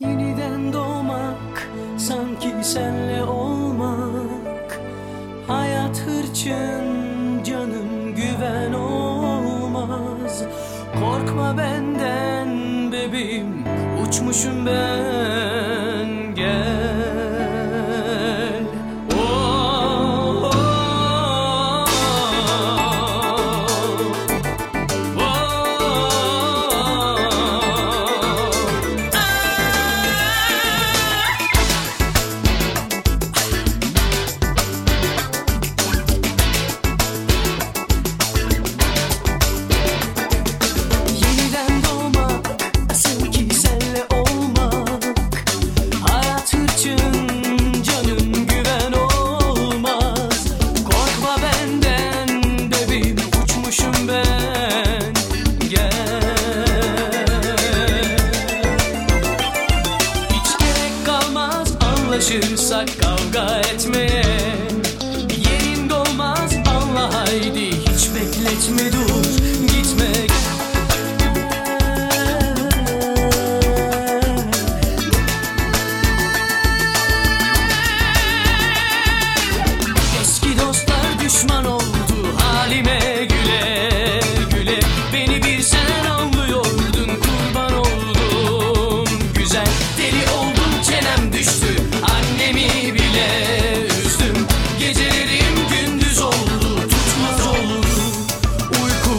Yeniden doğmak, sanki senle olmak. Hayat hırçın, canım güven olmaz. Korkma benden bebeğim, uçmuşum ben, gel. Anlaşırsak kavga etmeye yerin dolmaz, anla haydi, hiç bekletme, dur gitme. Eski dostlar düşman oldu halime, güle güle. Beni bir sen anlıyordun, kurban oldum güzel. Deli oldum, çenem düştü, annemi bile üzdüm. Gecelerim gündüz oldu, tutmaz oldu uyku,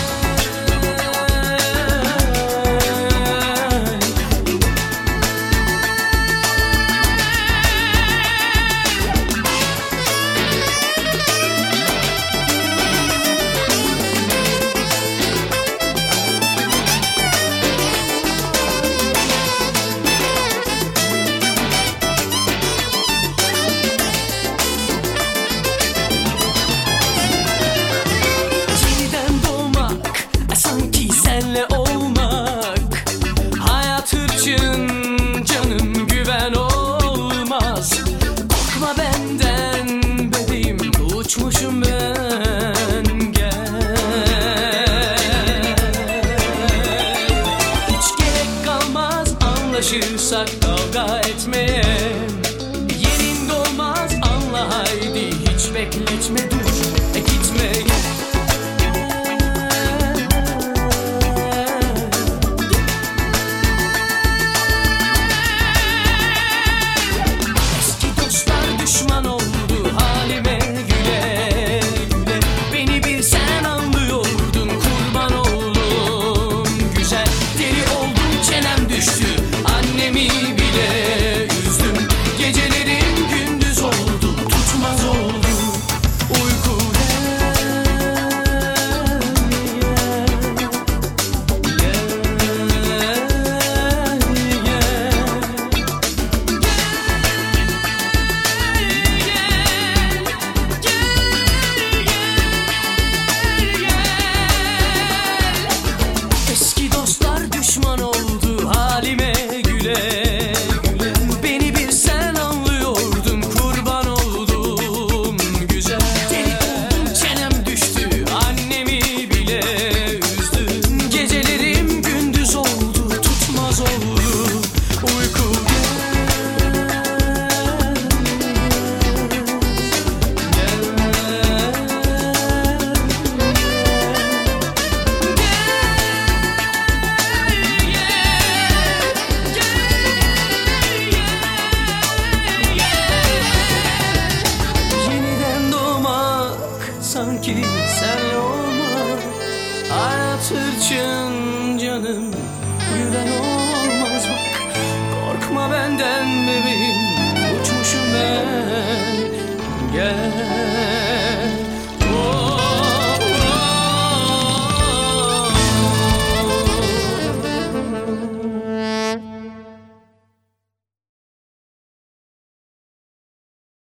senle olmak. Hayat hırçın, canım güven olmaz. Korkma benden bebeğim, uçmuşum ben, gel. Hiç gerek kalmaz anlaşırsak kavga etmeye. Yerin dolmaz, anla haydi, hiç bekletme, dur gitme, gel. Düşman oldu halime, güle güle. Beni bir sen anlıyordun, kurban oldum güzel. Deli oldum, çenem düştü, annemi bile üzdüm. Gecelerim gündüz oldu, tutmaz oldu uyku, düşman oldu halime, güle güle. Beni bir sen anlıyordun, kurban oldum güzel. Deli oldum, çenem düştü, annemi bile üzdüm. Gecelerim gündüz oldu, tutmaz oldu uyku, sanki senle olmak. Hayat hırçın, canım güven olmaz bak. Korkma benden bebeğim, uçmuşum ben, gel.